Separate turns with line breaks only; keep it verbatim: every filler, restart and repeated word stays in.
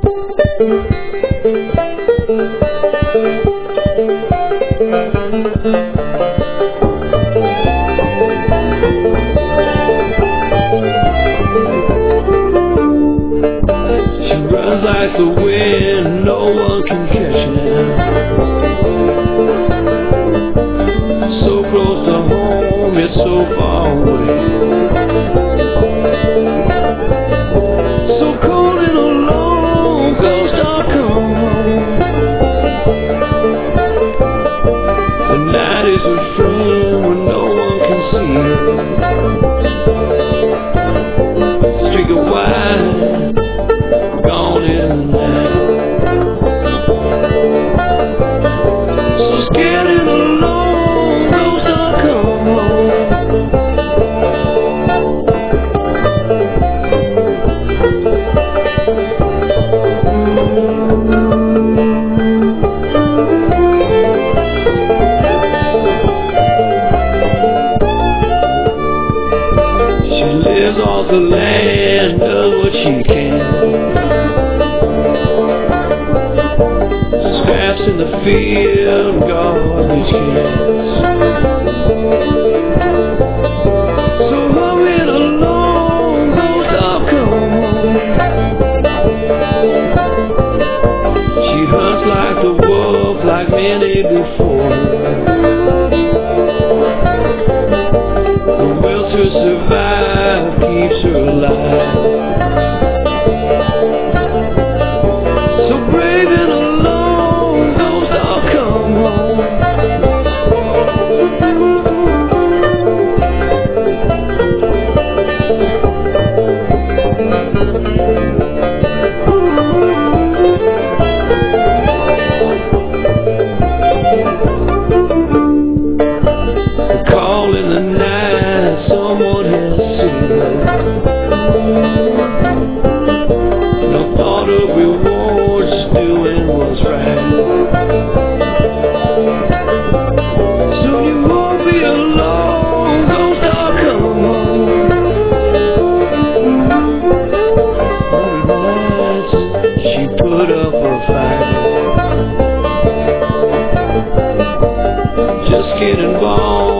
Like the wind, no one can catch now. So close to home, yet so far away. So cold and alone, ghost I'll come home. The night is a friend when no one can see it. Streak of white, gone in the night. So scared and alone, ghost I'll come home. She lives off the land, does what she can. In the field, garbage cans. So humming along, ghost I'll come home. She hunts like the wolf, like many before. The will to survive keeps her alive. So brave and alone, come home. Call in the night, someone has seen her. No thought of reward, just doing what's right. Put up a fight. Just getting involved.